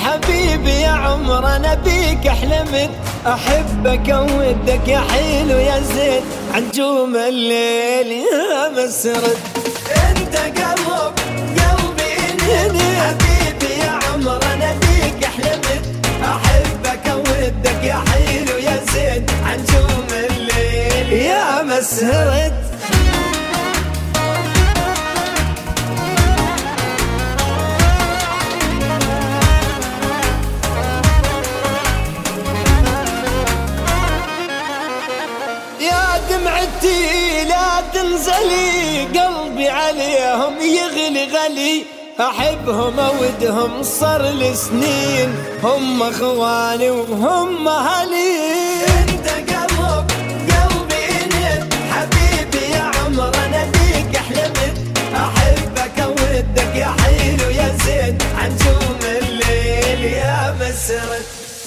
حبيبي يا عمر انا بيك احلمت، احبك اودك يا حلو يا زين، عجوم الليل يا مسرد. انت قلبي انت حبيبي يا عمر انا بيك احلمت، احبك اودك يا حلو يا زين، عجوم الليل يا مسرد. دمعتي لا تنزلي، قلبي عليهم يغلي غلي، احبهم اودهم صار لي سنين، هم اخواني وهم اهلي. انت قلبي انت حبيبي يا عمر انا بيك احلمت، احبك اودك يا حلو يا زين، عجوم الليل يا مسرد.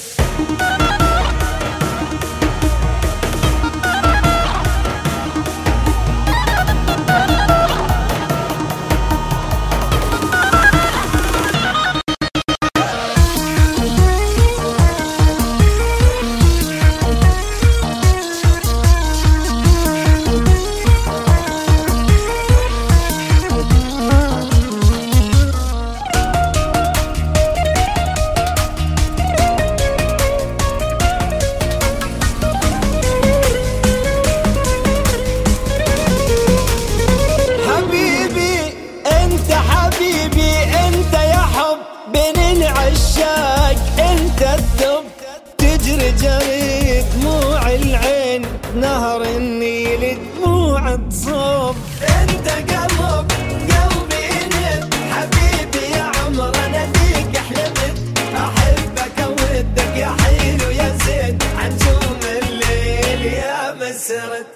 انت الدب تجري جري دموع العين، نهر النيل دموع تصب. انت قلبي انت حبيبي يا عمر انا بيك احلمت، احبك اودك يا حلو يا زين، عجوم الليل يا مسرد.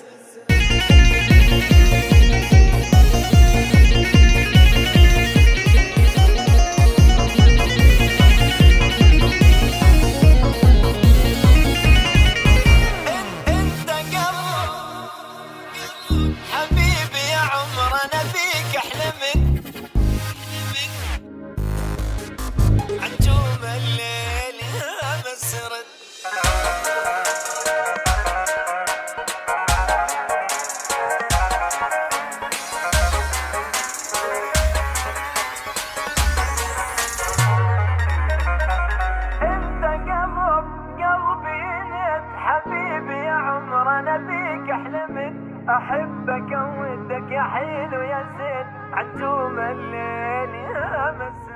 حبيبي يا عمر انا بيك احلمت، عجوم الليل يا مسرد. انت قلبي انت حبيبي يا عمر انا بيك احلمت، احبك اودك يا حلو يا زين، عجوم الليل يا مسرد.